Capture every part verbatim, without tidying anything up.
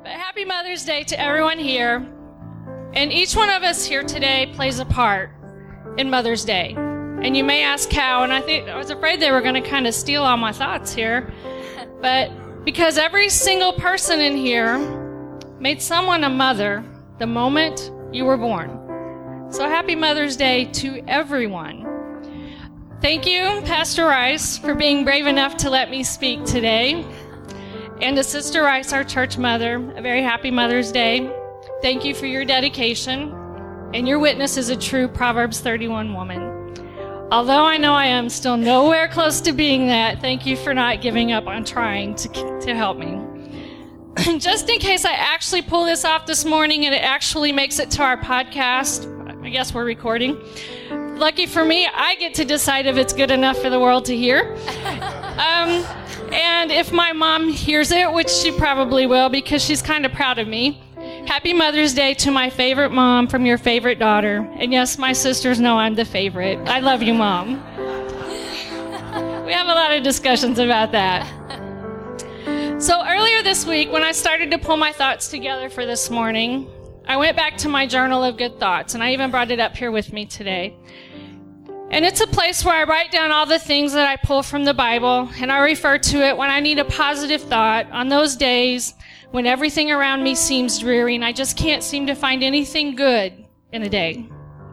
But happy Mother's Day to everyone here. And each one of us here today plays a part in Mother's Day. And you may ask how, and I think I was afraid they were going to kind of steal all my thoughts here. But because every single person in here made someone a mother the moment you were born. So happy Mother's Day to everyone. Thank you, Pastor Rice, for being brave enough to let me speak today. And to Sister Rice, our church mother, a very happy Mother's Day. Thank you for your dedication and your witness as a true Proverbs thirty-one woman. Although I know I am still nowhere close to being that, thank you for not giving up on trying to, to help me. Just in case I actually pull this off this morning and it actually makes it to our podcast, I guess we're recording. Lucky for me, I get to decide if it's good enough for the world to hear. Um, and if my mom hears it, which she probably will because she's kind of proud of me, happy Mother's Day to my favorite mom from your favorite daughter. And yes, my sisters know I'm the favorite. I love you, Mom. We have a lot of discussions about that. So earlier this week, when I started to pull my thoughts together for this morning, I went back to my journal of good thoughts, and I even brought it up here with me today. And it's a place where I write down all the things that I pull from the Bible, and I refer to it when I need a positive thought on those days when everything around me seems dreary and I just can't seem to find anything good in a day.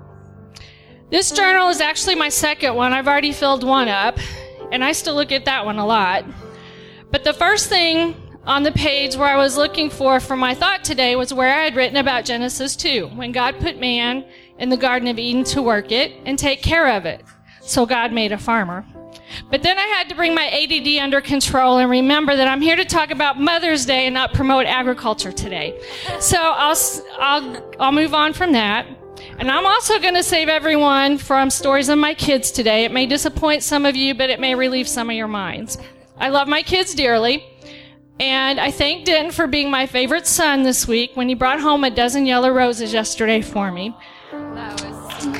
This journal is actually my second one. I've already filled one up, and I still look at that one a lot. But the first thing on the page where I was looking for for my thought today was where I had written about Genesis two, when God put man in the Garden of Eden to work it and take care of it. So God made a farmer. But then I had to bring my A D D under control and remember that I'm here to talk about Mother's Day and not promote agriculture today. So I'll, I'll, I'll move on from that. And I'm also going to save everyone from stories of my kids today. It may disappoint some of you, but it may relieve some of your minds. I love my kids dearly. And I thank Denton for being my favorite son this week when he brought home a dozen yellow roses yesterday for me. That was...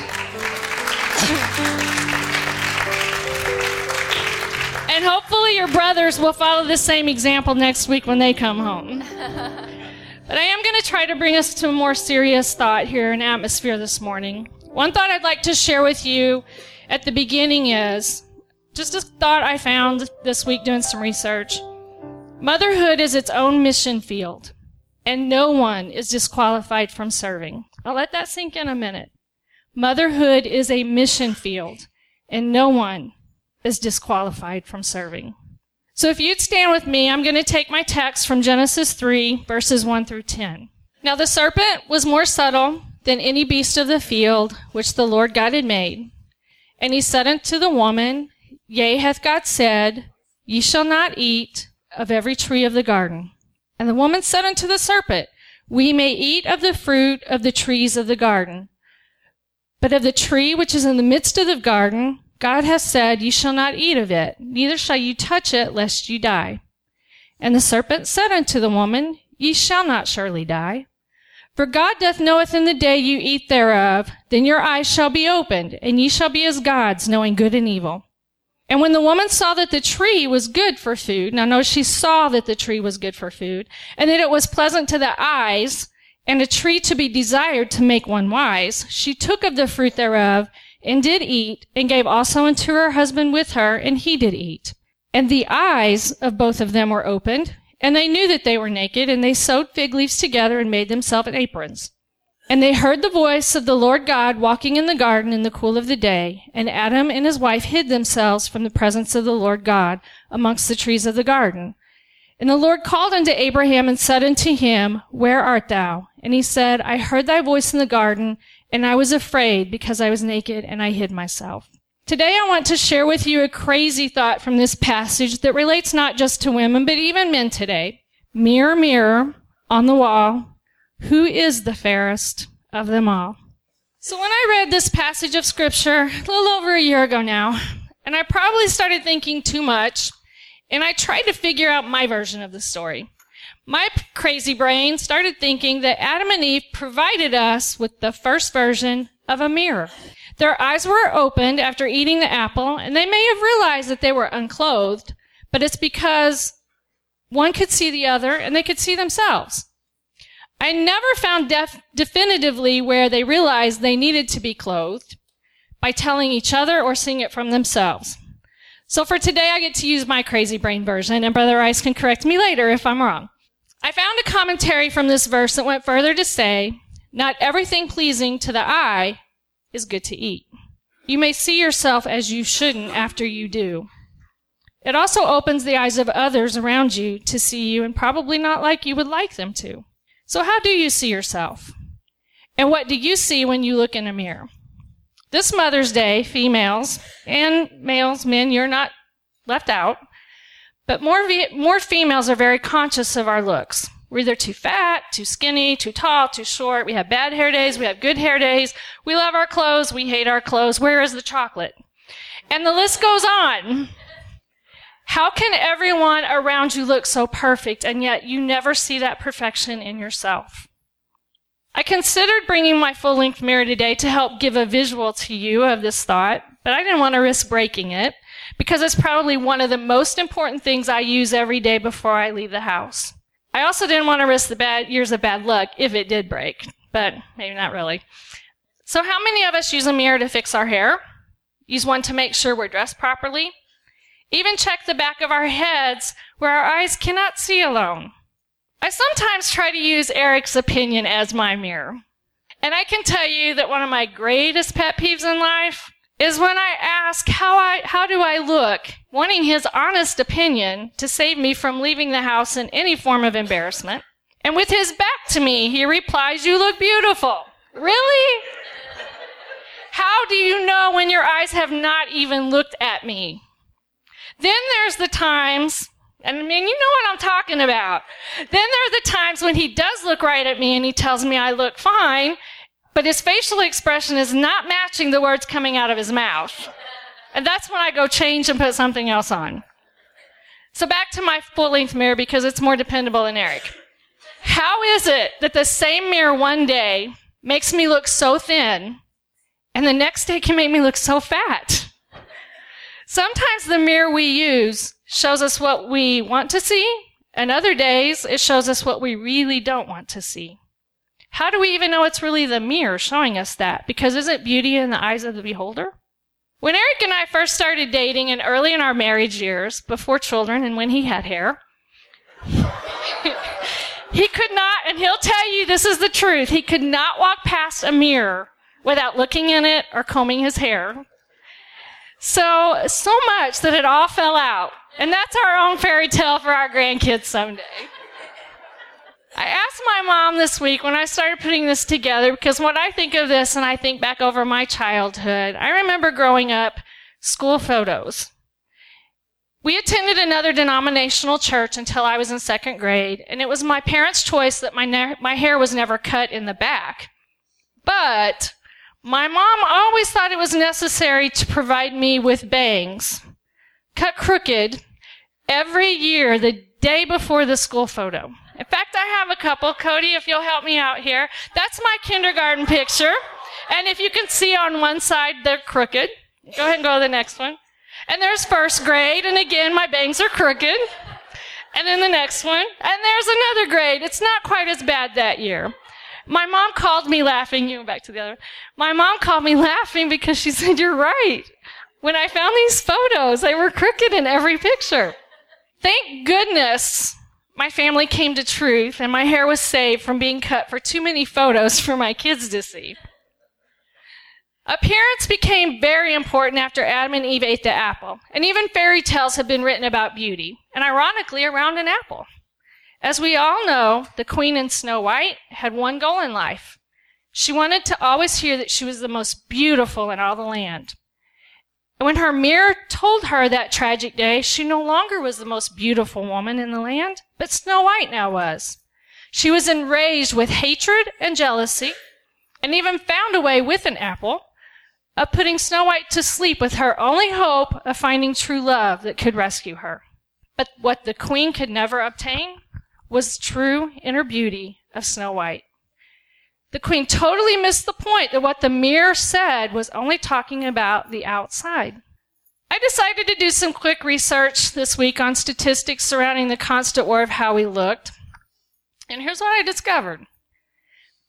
And hopefully your brothers will follow the same example next week when they come home. But I am going to try to bring us to a more serious thought here in atmosphere this morning. One thought I'd like to share with you at the beginning is just a thought I found this week doing some research. Motherhood is its own mission field, and no one is disqualified from serving. I'll let that sink in a minute. Motherhood is a mission field, and no one is disqualified from serving. So if you'd stand with me, I'm going to take my text from Genesis three, verses one through ten. Now the serpent was more subtle than any beast of the field which the Lord God had made. And he said unto the woman, Yea, hath God said, Ye shall not eat of every tree of the garden. And the woman said unto the serpent, We may eat of the fruit of the trees of the garden. But of the tree which is in the midst of the garden, God hath said, Ye shall not eat of it, neither shall you touch it, lest you die. And the serpent said unto the woman, Ye shall not surely die. For God doth knoweth in the day you eat thereof, then your eyes shall be opened, and ye shall be as gods, knowing good and evil. And when the woman saw that the tree was good for food, now notice she saw that the tree was good for food, and that it was pleasant to the eyes, and a tree to be desired to make one wise, she took of the fruit thereof, and did eat, and gave also unto her husband with her, and he did eat. And the eyes of both of them were opened, and they knew that they were naked, and they sewed fig leaves together and made themselves aprons. And they heard the voice of the Lord God walking in the garden in the cool of the day, and Adam and his wife hid themselves from the presence of the Lord God amongst the trees of the garden. And the Lord called unto Abraham and said unto him, Where art thou? And he said, I heard thy voice in the garden, and I was afraid because I was naked and I hid myself. Today I want to share with you a crazy thought from this passage that relates not just to women, but even men today. Mirror, mirror on the wall, who is the fairest of them all? So when I read this passage of scripture a little over a year ago now, and I probably started thinking too much, and I tried to figure out my version of the story. My crazy brain started thinking that Adam and Eve provided us with the first version of a mirror. Their eyes were opened after eating the apple, and they may have realized that they were unclothed, but it's because one could see the other and they could see themselves. I never found def- definitively where they realized they needed to be clothed by telling each other or seeing it from themselves. So for today, I get to use my crazy brain version, and Brother Rice can correct me later if I'm wrong. I found a commentary from this verse that went further to say, not everything pleasing to the eye is good to eat. You may see yourself as you shouldn't after you do. It also opens the eyes of others around you to see you and probably not like you would like them to. So how do you see yourself? And what do you see when you look in a mirror? This Mother's Day, females and males, men, you're not left out, but more, more females are very conscious of our looks. We're either too fat, too skinny, too tall, too short. We have bad hair days. We have good hair days. We love our clothes. We hate our clothes. Where is the chocolate? And the list goes on. How can everyone around you look so perfect, and yet you never see that perfection in yourself? I considered bringing my full-length mirror today to help give a visual to you of this thought, but I didn't want to risk breaking it because it's probably one of the most important things I use every day before I leave the house. I also didn't want to risk the bad years of bad luck if it did break, but maybe not really. So how many of us use a mirror to fix our hair? Use one to make sure we're dressed properly? Even check the back of our heads where our eyes cannot see alone. I sometimes try to use Eric's opinion as my mirror. And I can tell you that one of my greatest pet peeves in life is when I ask how I how do I look, wanting his honest opinion to save me from leaving the house in any form of embarrassment. And with his back to me, he replies, "You look beautiful." Really? How do you know when your eyes have not even looked at me? Then there's the times, and I mean, you know what I'm talking about. Then there are the times when he does look right at me and he tells me I look fine, but his facial expression is not matching the words coming out of his mouth. And that's when I go change and put something else on. So back to my full-length mirror because it's more dependable than Eric. How is it that the same mirror one day makes me look so thin and the next day can make me look so fat? Sometimes the mirror we use shows us what we want to see, and other days it shows us what we really don't want to see. How do we even know it's really the mirror showing us that? Because isn't beauty in the eyes of the beholder? When Eric and I first started dating and early in our marriage years, before children and when he had hair, he could not, and he'll tell you this is the truth, he could not walk past a mirror without looking in it or combing his hair. So, so much that it all fell out. And that's our own fairy tale for our grandkids someday. I asked my mom this week when I started putting this together, because when I think of this and I think back over my childhood, I remember growing up, school photos. We attended another denominational church until I was in second grade, and it was my parents' choice that my, ne- my hair was never cut in the back. But my mom always thought it was necessary to provide me with bangs, cut crooked, every year, the day before the school photo. In fact, I have a couple. Cody, if you'll help me out here. That's my kindergarten picture. And if you can see on one side, they're crooked. Go ahead and go to the next one. And there's first grade, and again, my bangs are crooked. And then the next one. And there's another grade. It's not quite as bad that year. My mom called me laughing. You go back to the other. My mom called me laughing because she said, "You're right. When I found these photos, they were crooked in every picture." Thank goodness my family came to truth and my hair was saved from being cut for too many photos for my kids to see. Appearance became very important after Adam and Eve ate the apple. And even fairy tales have been written about beauty, and ironically around an apple. As we all know, the queen in Snow White had one goal in life. She wanted to always hear that she was the most beautiful in all the land. And when her mirror told her that tragic day, she no longer was the most beautiful woman in the land, but Snow White now was. She was enraged with hatred and jealousy, and even found a way with an apple of putting Snow White to sleep with her only hope of finding true love that could rescue her. But what the queen could never obtain was true inner beauty of Snow White. The queen totally missed the point that what the mirror said was only talking about the outside. I decided to do some quick research this week on statistics surrounding the constant war of how we looked. And here's what I discovered.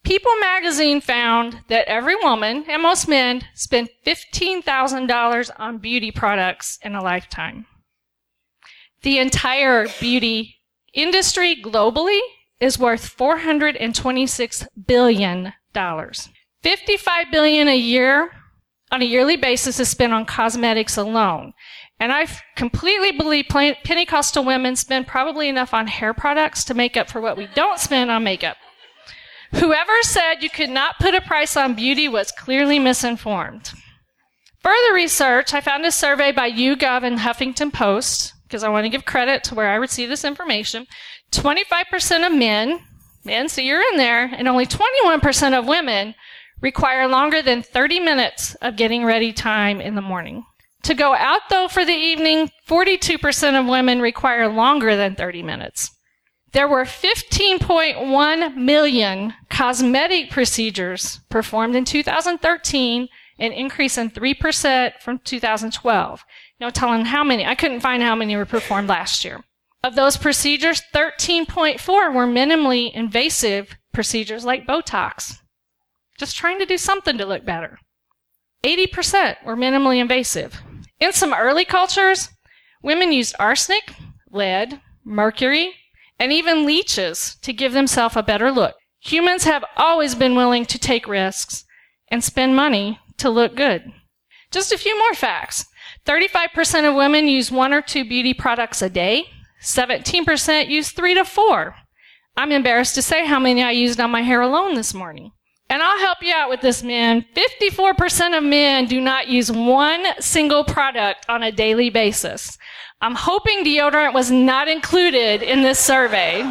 People magazine found that every woman, and most men, spend fifteen thousand dollars on beauty products in a lifetime. The entire beauty industry globally is worth four hundred twenty-six billion dollars. fifty-five billion dollars a year on a yearly basis is spent on cosmetics alone. And I completely believe Pentecostal women spend probably enough on hair products to make up for what we don't spend on makeup. Whoever said you could not put a price on beauty was clearly misinformed. Further research, I found a survey by YouGov and Huffington Post, because I want to give credit to where I received this information. twenty-five percent of men, men, so you're in there, and only twenty-one percent of women require longer than thirty minutes of getting ready time in the morning. To go out, though, for the evening, forty-two percent of women require longer than thirty minutes. There were fifteen point one million cosmetic procedures performed in two thousand thirteen, an increase in three percent from two thousand twelve. No telling how many. I couldn't find how many were performed last year. Of those procedures, thirteen point four were minimally invasive procedures like Botox. Just trying to do something to look better. eighty percent were minimally invasive. In some early cultures, women used arsenic, lead, mercury, and even leeches to give themselves a better look. Humans have always been willing to take risks and spend money to look good. Just a few more facts. thirty-five percent of women use one or two beauty products a day. seventeen percent use three to four. I'm embarrassed to say how many I used on my hair alone this morning. And I'll help you out with this, men. fifty-four percent of men do not use one single product on a daily basis. I'm hoping deodorant was not included in this survey.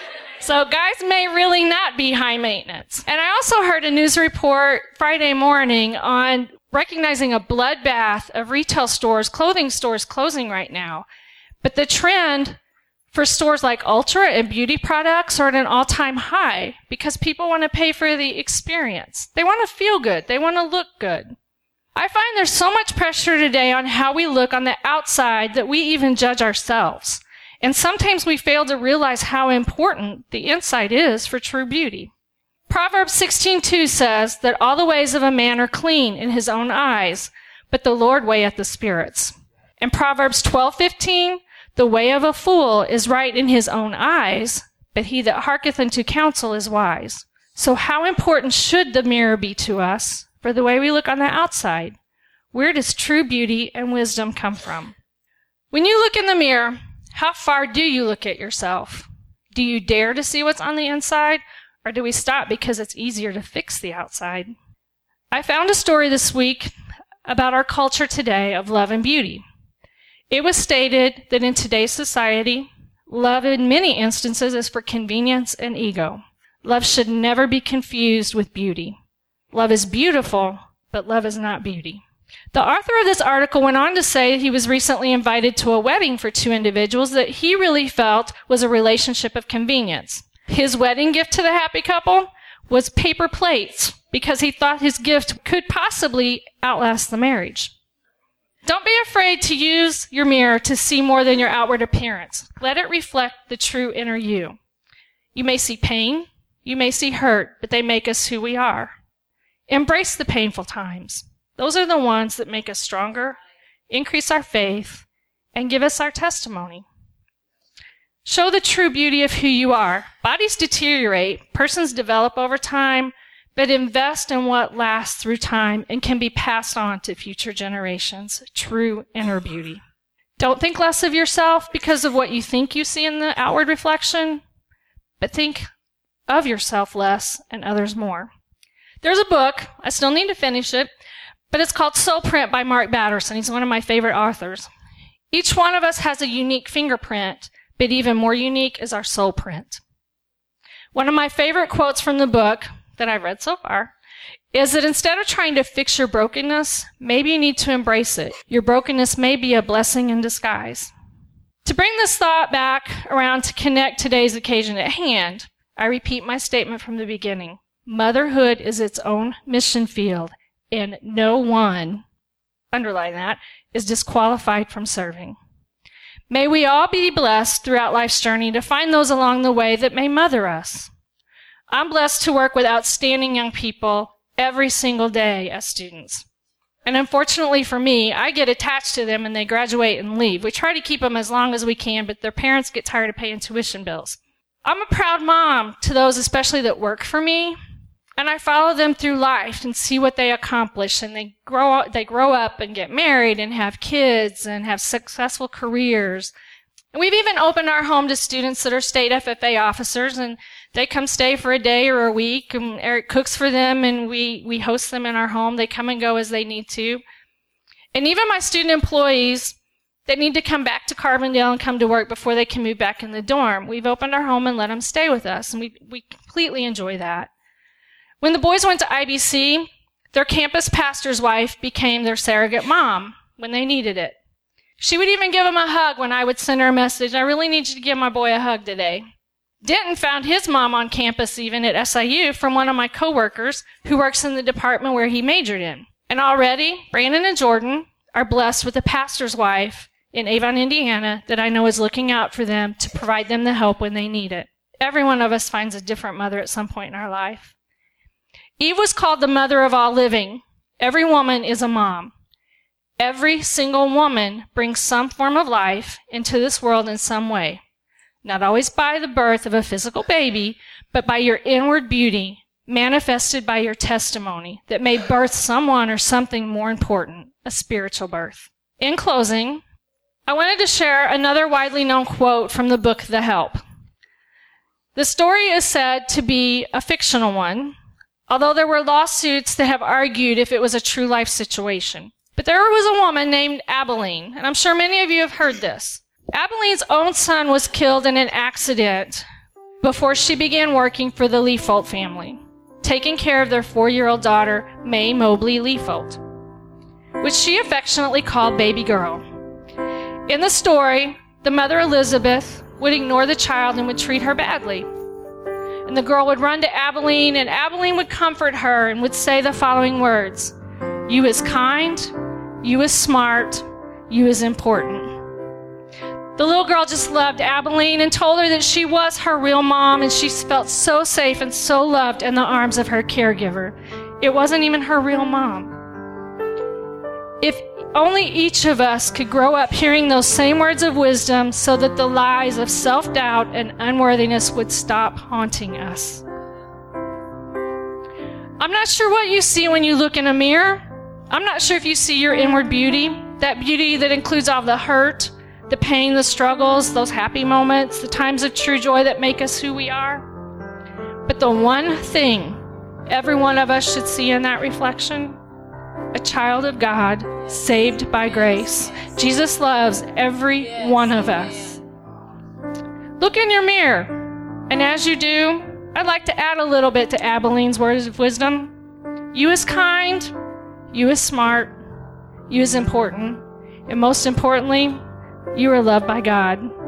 So guys may really not be high maintenance. And I also heard a news report Friday morning on recognizing a bloodbath of retail stores, clothing stores closing right now. But the trend for stores like Ultra and beauty products are at an all-time high because people want to pay for the experience. They want to feel good. They want to look good. I find there's so much pressure today on how we look on the outside that we even judge ourselves. And sometimes we fail to realize how important the inside is for true beauty. Proverbs sixteen two says that all the ways of a man are clean in his own eyes, but the Lord weigheth the spirits. In Proverbs twelve fifteen, the way of a fool is right in his own eyes, but he that hearketh unto counsel is wise. So how important should the mirror be to us for the way we look on the outside? Where does true beauty and wisdom come from? When you look in the mirror, how far do you look at yourself? Do you dare to see what's on the inside, or do we stop because it's easier to fix the outside? I found a story this week about our culture today of love and beauty. It was stated that in today's society, love in many instances is for convenience and ego. Love should never be confused with beauty. Love is beautiful, but love is not beauty. The author of this article went on to say he was recently invited to a wedding for two individuals that he really felt was a relationship of convenience. His wedding gift to the happy couple was paper plates because he thought his gift could possibly outlast the marriage. Don't be afraid to use your mirror to see more than your outward appearance. Let it reflect the true inner you. You may see pain, you may see hurt, but they make us who we are. Embrace the painful times. Those are the ones that make us stronger, increase our faith, and give us our testimony. Show the true beauty of who you are. Bodies deteriorate, persons develop over time, but invest in what lasts through time and can be passed on to future generations. True inner beauty. Don't think less of yourself because of what you think you see in the outward reflection, but think of yourself less and others more. There's a book, I still need to finish it, but it's called Soul Print by Mark Batterson. He's one of my favorite authors. Each one of us has a unique fingerprint, but even more unique is our soul print. One of my favorite quotes from the book that I've read so far is that instead of trying to fix your brokenness, maybe you need to embrace it. Your brokenness may be a blessing in disguise. To bring this thought back around to connect today's occasion at hand, I repeat my statement from the beginning. Motherhood is its own mission field, and no one, underline that, is disqualified from serving. May we all be blessed throughout life's journey to find those along the way that may mother us. I'm blessed to work with outstanding young people every single day as students. And unfortunately for me, I get attached to them and they graduate and leave. We try to keep them as long as we can, but their parents get tired of paying tuition bills. I'm a proud mom to those especially that work for me, and I follow them through life and see what they accomplish. And they grow they grow up and get married and have kids and have successful careers. And we've even opened our home to students that are state F F A officers, and they come stay for a day or a week, and Eric cooks for them, and we, we host them in our home. They come and go as they need to. And even my student employees that need to come back to Carbondale and come to work before they can move back in the dorm, we've opened our home and let them stay with us, and we, we completely enjoy that. When the boys went to I B C, their campus pastor's wife became their surrogate mom when they needed it. She would even give them a hug when I would send her a message, I really need you to give my boy a hug today. Denton found his mom on campus even at S I U from one of my coworkers who works in the department where he majored in. And already, Brandon and Jordan are blessed with a pastor's wife in Avon, Indiana, that I know is looking out for them to provide them the help when they need it. Every one of us finds a different mother at some point in our life. Eve was called the mother of all living. Every woman is a mom. Every single woman brings some form of life into this world in some way. Not always by the birth of a physical baby, but by your inward beauty, manifested by your testimony that may birth someone or something more important, a spiritual birth. In closing, I wanted to share another widely known quote from the book, The Help. The story is said to be a fictional one, although there were lawsuits that have argued if it was a true life situation. But there was a woman named Abilene, and I'm sure many of you have heard this. Abilene's own son was killed in an accident before she began working for the Leafold family, taking care of their four-year-old daughter, May Mobley Leafold, which she affectionately called Baby Girl. In the story, the mother, Elizabeth, would ignore the child and would treat her badly. And the girl would run to Abilene, and Abilene would comfort her and would say the following words, "You is kind, you is smart, you is important." The little girl just loved Abilene and told her that she was her real mom, and she felt so safe and so loved in the arms of her caregiver. It wasn't even her real mom. If only each of us could grow up hearing those same words of wisdom so that the lies of self-doubt and unworthiness would stop haunting us. I'm not sure what you see when you look in a mirror. I'm not sure if you see your inward beauty, that beauty that includes all the hurt, the pain, the struggles, those happy moments, the times of true joy that make us who we are. But the one thing every one of us should see in that reflection, a child of God, saved by grace. Jesus loves every one of us. Look in your mirror, and as you do, I'd like to add a little bit to Abilene's words of wisdom. You is kind, you is smart, you is important, and most importantly, you are loved by God.